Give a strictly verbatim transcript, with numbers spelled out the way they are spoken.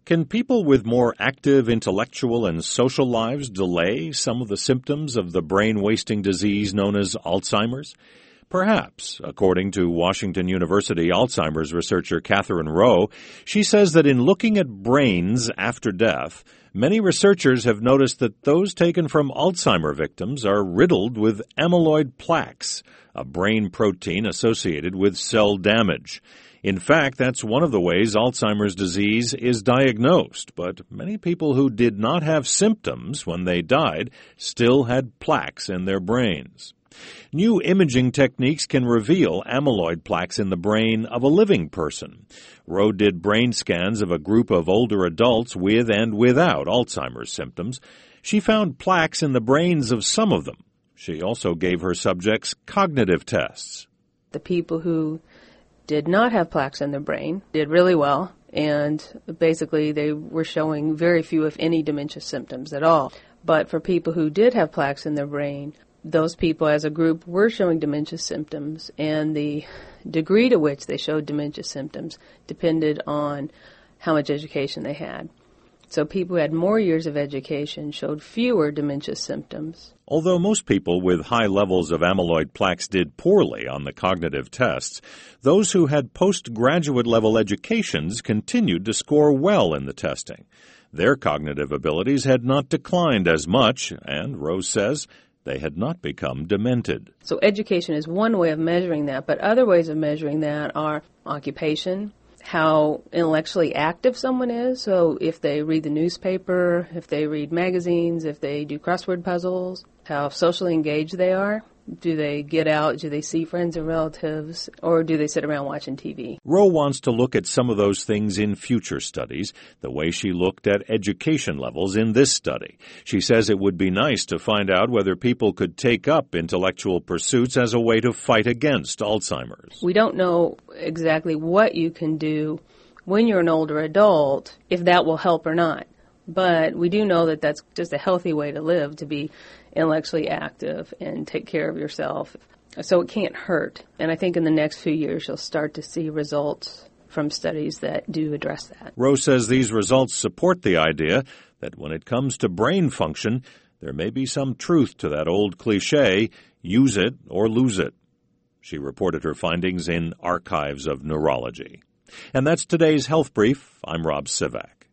Can people with more active intellectual and social lives delay some of the symptoms of the brain-wasting disease known as Alzheimer's? Perhaps, according to Washington University Alzheimer's researcher Catherine Rowe. She says that in looking at brains after death, many researchers have noticed that those taken from Alzheimer victims are riddled with amyloid plaques, a brain protein associated with cell damage. In fact, that's one of the ways Alzheimer's disease is diagnosed, but many people who did not have symptoms when they died still had plaques in their brains. New imaging techniques can reveal amyloid plaques in the brain of a living person. Rowe did brain scans of a group of older adults with and without Alzheimer's symptoms. She found plaques in the brains of some of them. She also gave her subjects cognitive tests. The people who did not have plaques in their brain did really well, and basically they were showing very few, if any, dementia symptoms at all. But for people who did have plaques in their brain, those people as a group were showing dementia symptoms, and the degree to which they showed dementia symptoms depended on how much education they had. So people who had more years of education showed fewer dementia symptoms. Although most people with high levels of amyloid plaques did poorly on the cognitive tests, those who had postgraduate level educations continued to score well in the testing. Their cognitive abilities had not declined as much, and Rose says they had not become demented. So education is one way of measuring that, but other ways of measuring that are occupation, how intellectually active someone is. So if they read the newspaper, if they read magazines, if they do crossword puzzles, how socially engaged they are. Do they get out? Do they see friends and relatives? Or do they sit around watching T V? Rowe wants to look at some of those things in future studies, the way she looked at education levels in this study. She says it would be nice to find out whether people could take up intellectual pursuits as a way to fight against Alzheimer's. We don't know exactly what you can do when you're an older adult, if that will help or not. But we do know that that's just a healthy way to live, to be intellectually active and take care of yourself. So it can't hurt. And I think in the next few years you'll start to see results from studies that do address that. Rowe says these results support the idea that when it comes to brain function, there may be some truth to that old cliche, use it or lose it. She reported her findings in Archives of Neurology. And that's today's Health Brief. I'm Rob Sivak.